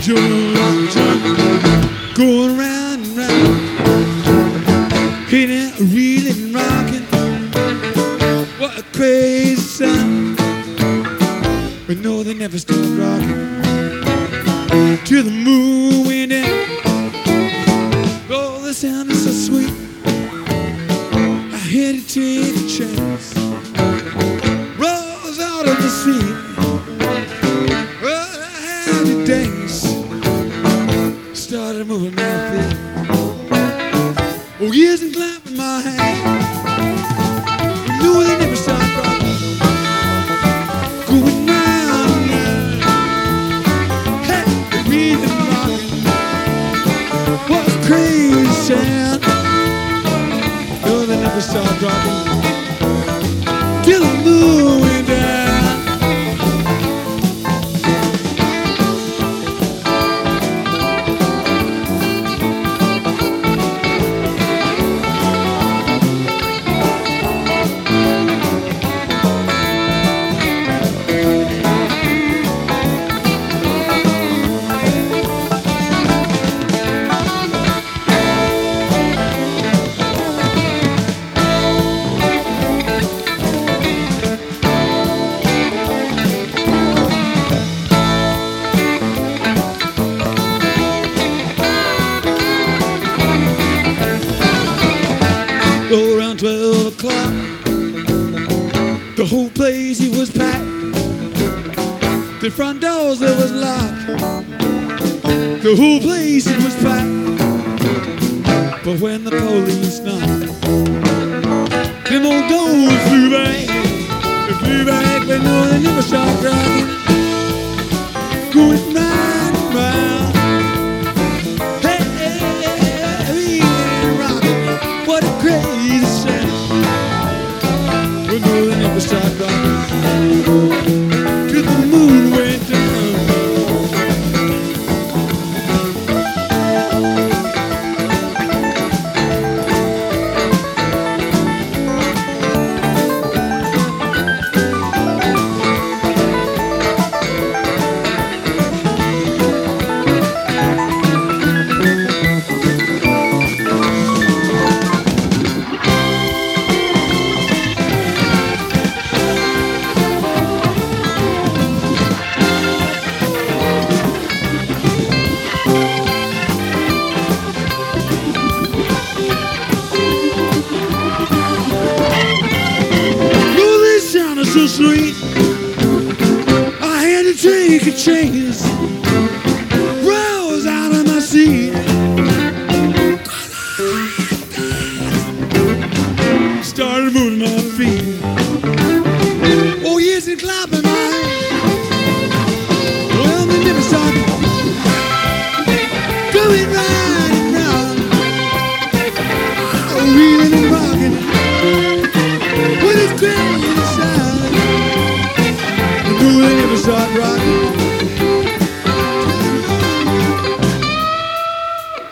Going round and round, hitting, reeling, rocking. What a crazy sound! But no, they never stop rocking till the moon went down. Oh, the sound is so sweet. I had to take a chance. Rose out of the sea. Oh, I had to dance. Started moving my feet. Oh, yes, and clapping my hands. No, they never stop rocking. Going round and round. Hey, breathing, rocking. What a crazy sound. No, they never stop rocking till the moon went down. Around 12 o'clock, the whole place, it was packed. The front doors, it was locked. The whole place, it was packed. But when the police knocked, them old doors flew back. They flew back, but no, they never stopped rocking. Going round and round. Hey, hey, hey, rocking. What a crazy sound. But no, they never stopped rocking till the moon went down. So sweet, I had to take a chance. Rose out of my seat. Started moving my feet. Oh yes, and clapping my hands. Well, they never stopped. Going round and round. Oh, reeling and rocking. With this crazy sound. They never start rocking.